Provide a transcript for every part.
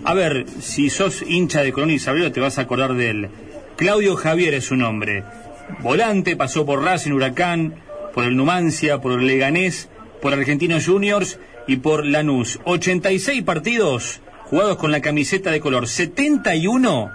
A ver, si sos hincha de Colón y Sabalero te vas a acordar de él. Claudio Javier es su nombre. Volante, pasó por Racing, Huracán, por el Numancia, por el Leganés, por Argentinos Juniors y por Lanús. 86 partidos jugados con la camiseta de color. 71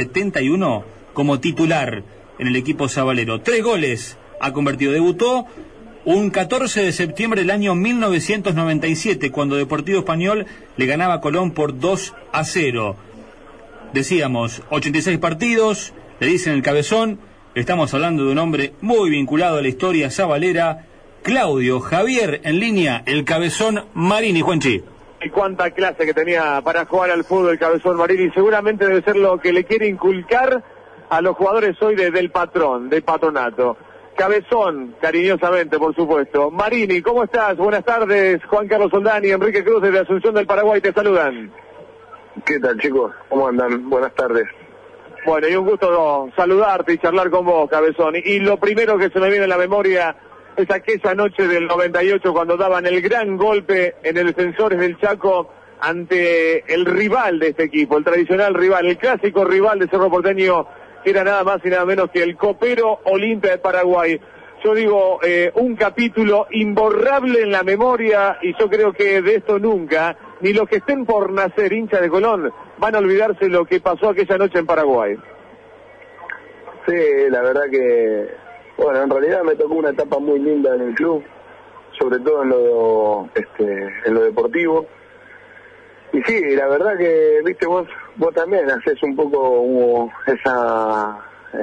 como titular en el equipo sabalero. 3 goles ha convertido. Debutó un 14 de septiembre del año 1997, cuando Deportivo Español le ganaba a Colón por 2-0. Decíamos, 86 partidos, le dicen el Cabezón. Estamos hablando de un hombre muy vinculado a la historia sabalera, Claudio Javier, en línea, el Cabezón Marini. Juanchi. Y cuánta clase que tenía para jugar al fútbol el Cabezón Marini. Seguramente debe ser lo que le quiere inculcar a los jugadores hoy del patrón, del patronato. Cabezón, cariñosamente, por supuesto. Marini, ¿cómo estás? Buenas tardes. Juan Carlos Soldani, Enrique Cruz desde Asunción del Paraguay te saludan. ¿Qué tal, chicos? ¿Cómo andan? Buenas tardes. Bueno, y un gusto saludarte y charlar con vos, Cabezón. Y lo primero que se me viene a la memoria es aquella noche del 98 cuando daban el gran golpe en el Defensores del Chaco ante el rival de este equipo, el tradicional rival, el clásico rival de Cerro Porteño, que era nada más y nada menos que el copero Olimpia de Paraguay. Yo digo, un capítulo imborrable en la memoria, y yo creo que de esto nunca, ni los que estén por nacer hinchas de Colón, van a olvidarse lo que pasó aquella noche en Paraguay. Sí, la verdad que, bueno, en realidad me tocó una etapa muy linda en el club, sobre todo en lo deportivo. Y sí, la verdad que, viste, vos también haces un poco esa...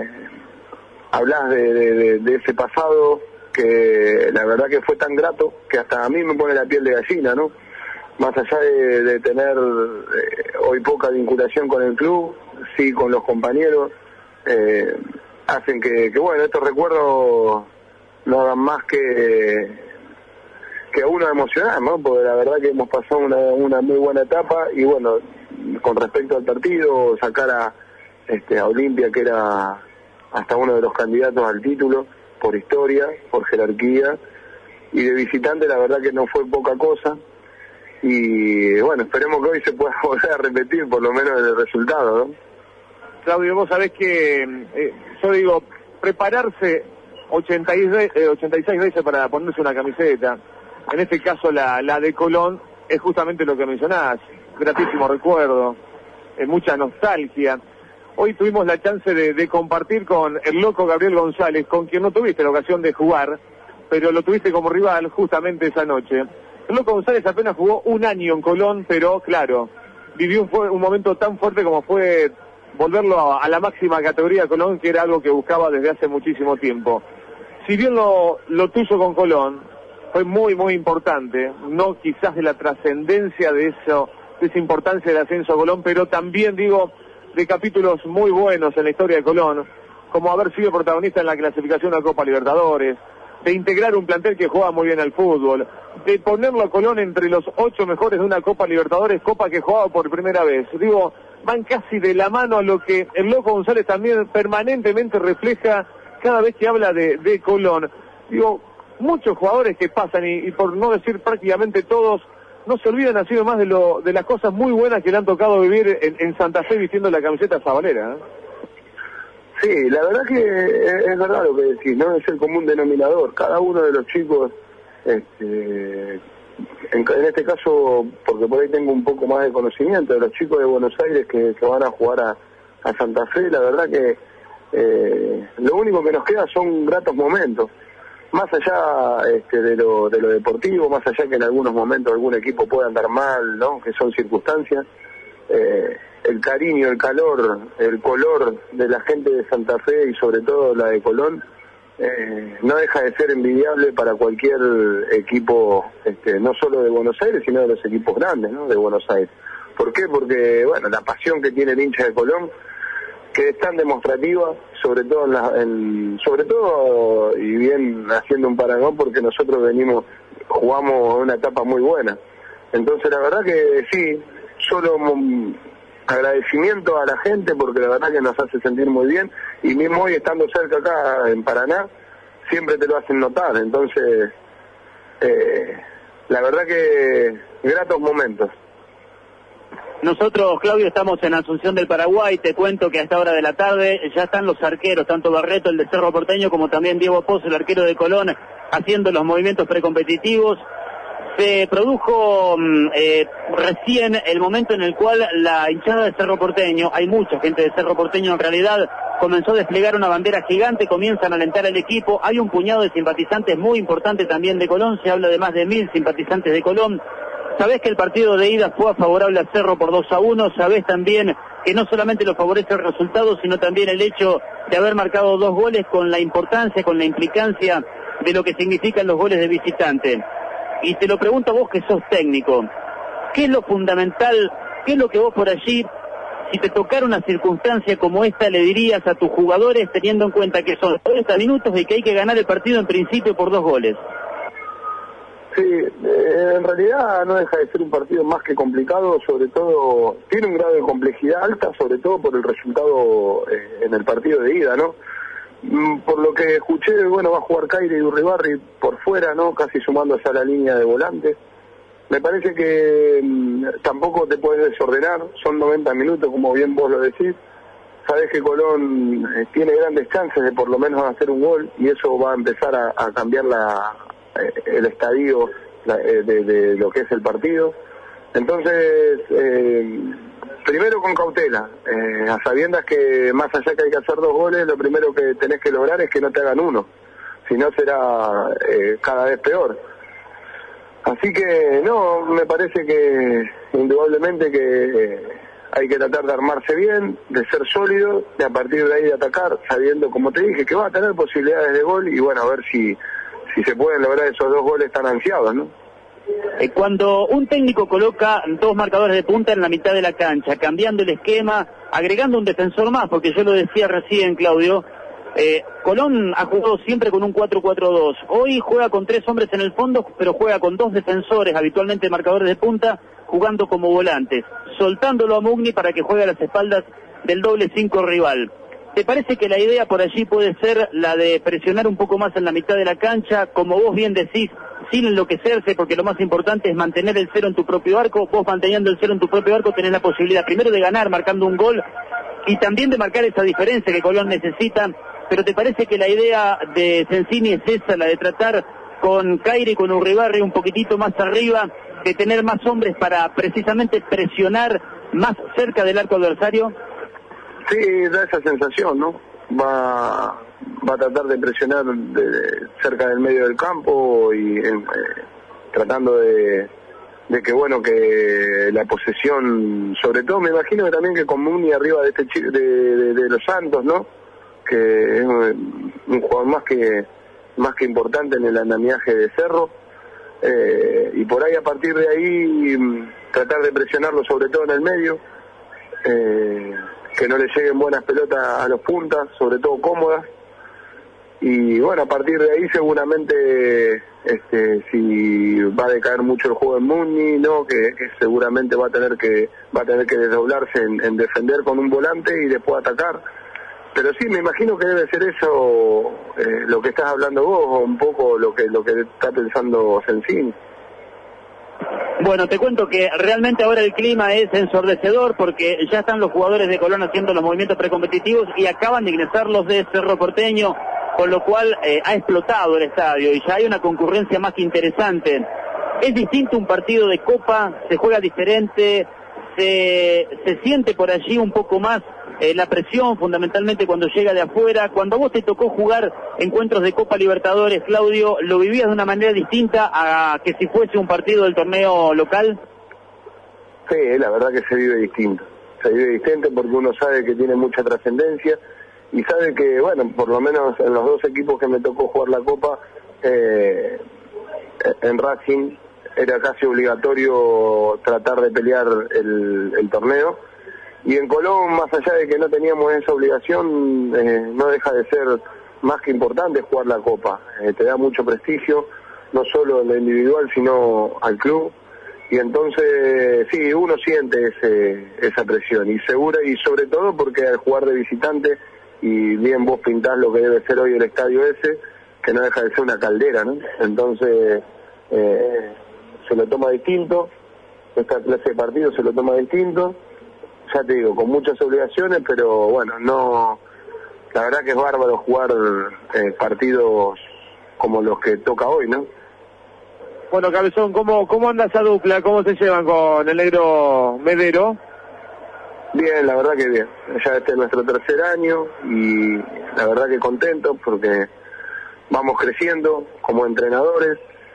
hablás de ese pasado que la verdad que fue tan grato que hasta a mí me pone la piel de gallina, ¿no? Más allá de tener hoy poca vinculación con el club, sí con los compañeros, hacen que bueno, estos recuerdos no hagan más que a uno emocionar, ¿no? Porque la verdad que hemos pasado una muy buena etapa y bueno, con respecto al partido, sacar a Olimpia, que era hasta uno de los candidatos al título, por historia, por jerarquía, y de visitante la verdad que no fue poca cosa, y bueno, esperemos que hoy se pueda volver a repetir por lo menos el resultado, ¿no? Claudio, vos sabés que yo digo, prepararse 86 veces para ponerse una camiseta, en este caso la de Colón, es justamente lo que mencionás, gratísimo recuerdo, mucha nostalgia. Hoy tuvimos la chance de compartir con el loco Gabriel González, con quien no tuviste la ocasión de jugar, pero lo tuviste como rival justamente esa noche. El loco González apenas jugó un año en Colón, pero claro, vivió un momento tan fuerte como fue volverlo a la máxima categoría de Colón, que era algo que buscaba desde hace muchísimo tiempo. Si bien lo tuyo con Colón fue muy, muy importante, no quizás de la trascendencia de esa importancia del ascenso a Colón, pero también digo, de capítulos muy buenos en la historia de Colón, como haber sido protagonista en la clasificación a Copa Libertadores, de integrar un plantel que juega muy bien al fútbol, de ponerlo a Colón entre los 8 mejores de una Copa Libertadores, Copa que jugaba por primera vez. Digo, van casi de la mano a lo que el loco González también permanentemente refleja cada vez que habla de Colón. Digo, muchos jugadores que pasan, y por no decir prácticamente todos, no se olvidan así nomás de las cosas muy buenas que le han tocado vivir en Santa Fe vistiendo la camiseta sabalera, ¿eh? Sí, la verdad que es verdad lo que decís, ¿no? Es el común denominador. Cada uno de los chicos, en este caso, porque por ahí tengo un poco más de conocimiento, de los chicos de Buenos Aires que van a jugar a Santa Fe, la verdad que lo único que nos queda son gratos momentos. Más allá de lo deportivo, más allá que en algunos momentos algún equipo pueda andar mal, ¿no? Que son circunstancias, el cariño, el calor, el color de la gente de Santa Fe y sobre todo la de Colón, no deja de ser envidiable para cualquier equipo, no solo de Buenos Aires, sino de los equipos grandes, ¿no? De Buenos Aires. ¿Por qué? Porque, bueno, la pasión que tiene el hincha de Colón, que es tan demostrativa, sobre todo y bien haciendo un parangón, porque nosotros jugamos una etapa muy buena. Entonces la verdad que sí, solo agradecimiento a la gente, porque la verdad que nos hace sentir muy bien, y mismo hoy estando cerca acá en Paraná, siempre te lo hacen notar. Entonces la verdad que gratos momentos. Nosotros, Claudio, estamos en Asunción del Paraguay. Te cuento que a esta hora de la tarde ya están los arqueros, tanto Barreto, el de Cerro Porteño, como también Diego Pozo, el arquero de Colón, haciendo los movimientos precompetitivos. Se produjo recién el momento en el cual la hinchada de Cerro Porteño, hay mucha gente de Cerro Porteño en realidad, comenzó a desplegar una bandera gigante, comienzan a alentar al equipo. Hay un puñado de simpatizantes muy importante también de Colón, se habla de más de 1000 simpatizantes de Colón. Sabés que el partido de ida fue favorable a Cerro por 2-1, sabés también que no solamente lo favorece el resultado, sino también el hecho de haber marcado 2 goles con la importancia, con la implicancia de lo que significan los goles de visitante. Y te lo pregunto a vos que sos técnico, ¿qué es lo fundamental, qué es lo que vos por allí, si te tocara una circunstancia como esta, le dirías a tus jugadores, teniendo en cuenta que son 40 minutos y que hay que ganar el partido en principio por 2 goles? Sí, en realidad no deja de ser un partido más que complicado, sobre todo, tiene un grado de complejidad alta, sobre todo por el resultado en el partido de ida, ¿no? Por lo que escuché, bueno, va a jugar Caire y Urribarri por fuera, ¿no? Casi sumándose a la línea de volante. Me parece que tampoco te puedes desordenar, son 90 minutos, como bien vos lo decís. Sabés que Colón tiene grandes chances de por lo menos hacer un gol, y eso va a empezar a cambiar el estadio de lo que es el partido. Entonces, primero con cautela, a sabiendas que más allá que hay que hacer 2 goles, lo primero que tenés que lograr es que no te hagan 1, si no será cada vez peor. Así que no, me parece que indudablemente que hay que tratar de armarse bien, de ser sólido, de a partir de ahí de atacar, sabiendo, como te dije, que va a tener posibilidades de gol, y bueno, a ver si se pueden lograr esos 2 goles tan ansiados, ¿no? Cuando un técnico coloca 2 marcadores de punta en la mitad de la cancha, cambiando el esquema, agregando un defensor más, porque yo lo decía recién, Claudio, Colón ha jugado siempre con un 4-4-2. Hoy juega con 3 hombres en el fondo, pero juega con 2 defensores, habitualmente marcadores de punta, jugando como volantes, soltándolo a Mugni para que juegue a las espaldas del doble 5 rival. ¿Te parece que la idea por allí puede ser la de presionar un poco más en la mitad de la cancha, como vos bien decís, sin enloquecerse, porque lo más importante es mantener el 0 en tu propio arco? Vos manteniendo el 0 en tu propio arco tenés la posibilidad primero de ganar marcando un gol, y también de marcar esa diferencia que Colón necesita. Pero ¿te parece que la idea de Sensini es esa, la de tratar con Caire y con Urribarri un poquitito más arriba, de tener más hombres para precisamente presionar más cerca del arco adversario? Sí, da esa sensación, ¿no? Va a tratar de presionar cerca del medio del campo y tratando de que, bueno, que la posesión, sobre todo me imagino que también que con Mugni arriba de los Santos, ¿no? Que es un jugador más que importante en el andamiaje de Cerro, y por ahí, a partir de ahí, tratar de presionarlo sobre todo en el medio, que no le lleguen buenas pelotas a los puntas, sobre todo cómodas, y bueno, a partir de ahí seguramente si va a decaer mucho el juego en Mugni, ¿no? Que seguramente va a tener que desdoblarse en defender con un volante y después atacar. Pero sí, me imagino que debe ser eso lo que estás hablando vos, o un poco lo que está pensando Sensini. Bueno, te cuento que realmente ahora el clima es ensordecedor, porque ya están los jugadores de Colón haciendo los movimientos precompetitivos y acaban de ingresar los de Cerro Porteño, con lo cual ha explotado el estadio y ya hay una concurrencia más que interesante. Es distinto un partido de Copa, se juega diferente, se siente por allí un poco más la presión, fundamentalmente cuando llega de afuera. Cuando a vos te tocó jugar encuentros de Copa Libertadores, Claudio, ¿lo vivías de una manera distinta a que si fuese un partido del torneo local? Sí, la verdad que se vive distinto porque uno sabe que tiene mucha trascendencia y sabe que, bueno, por lo menos en los 2 equipos que me tocó jugar la Copa, en Racing era casi obligatorio tratar de pelear el torneo. Y en Colón, más allá de que no teníamos esa obligación, no deja de ser más que importante jugar la Copa. Te da mucho prestigio, no solo en lo individual, sino al club. Y entonces, sí, uno siente esa presión. Y sobre todo porque al jugar de visitante, y bien vos pintás lo que debe ser hoy el estadio ese, que no deja de ser una caldera, ¿no? Entonces, se lo toma distinto. esta clase de partidos se lo toma distinto, ya te digo, con muchas obligaciones, pero bueno, no, la verdad que es bárbaro jugar partidos como los que toca hoy, ¿no? Bueno, Cabezón, ¿cómo anda esa dupla? ¿Cómo se llevan con el negro Medero? Bien, la verdad que bien. Ya este es nuestro tercer año y la verdad que contento porque vamos creciendo como entrenadores.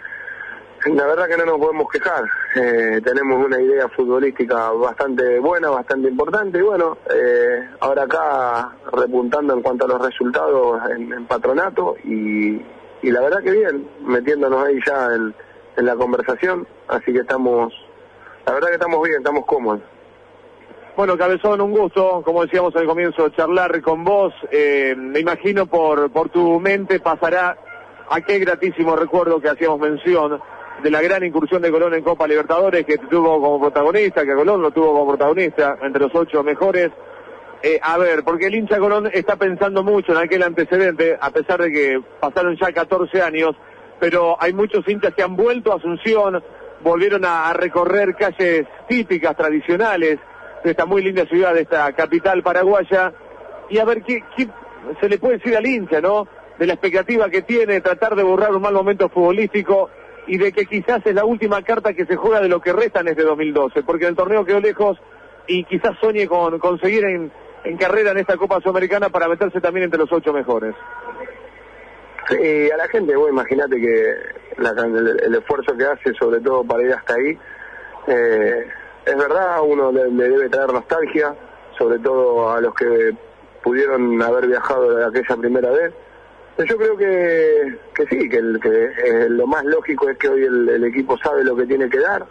La verdad que no nos podemos quejar. Tenemos una idea futbolística bastante buena, bastante importante y bueno, ahora acá repuntando en cuanto a los resultados en Patronato y la verdad que bien, metiéndonos ahí ya en la conversación, así que la verdad que estamos bien, estamos cómodos. Bueno, Cabezón, un gusto, como decíamos al comienzo, charlar con vos. Me imagino por tu mente pasará aquel gratísimo recuerdo que hacíamos mención de la gran incursión de Colón en Copa Libertadores, que te tuvo como protagonista, que Colón lo tuvo como protagonista entre los 8 mejores. A ver, porque el hincha Colón está pensando mucho en aquel antecedente, a pesar de que pasaron ya 14 años, pero hay muchos hinchas que han vuelto a Asunción, volvieron a recorrer calles típicas, tradicionales, de esta muy linda ciudad, de esta capital paraguaya, y a ver qué se le puede decir al hincha, ¿no? De la expectativa que tiene, tratar de borrar un mal momento futbolístico, y de que quizás es la última carta que se juega de lo que resta en este 2012, porque el torneo quedó lejos, y quizás sueñe con conseguir en carrera en esta Copa Sudamericana para meterse también entre los 8 mejores. Sí, a la gente, vos imaginate que el esfuerzo que hace, sobre todo para ir hasta ahí, es verdad, uno le debe traer nostalgia, sobre todo a los que pudieron haber viajado de aquella primera vez. Yo creo que sí, que lo más lógico es que hoy el equipo sabe lo que tiene que dar.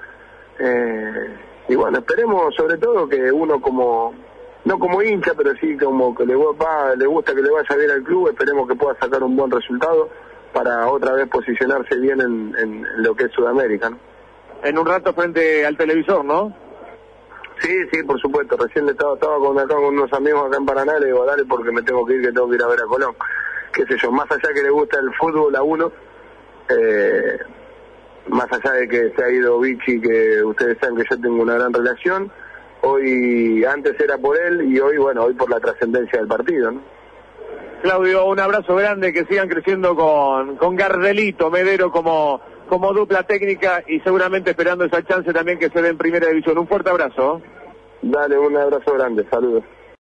Y bueno, esperemos sobre todo que uno no como hincha, pero sí como que le gusta que le vaya bien al club, esperemos que pueda sacar un buen resultado para otra vez posicionarse bien en lo que es Sudamérica, ¿no? En un rato frente al televisor, ¿no? Sí, por supuesto. Recién estaba con unos amigos acá en Paraná, le digo, dale porque me tengo que ir a ver a Colón. Qué sé yo, más allá que le gusta el fútbol a uno, más allá de que se ha ido Vichy, que ustedes saben que yo tengo una gran relación, hoy, antes era por él y hoy por la trascendencia del partido, ¿no? Claudio, un abrazo grande, que sigan creciendo con Gardelito, Medero como dupla técnica y seguramente esperando esa chance también que se dé en Primera División. Un fuerte abrazo. Dale, un abrazo grande, saludos.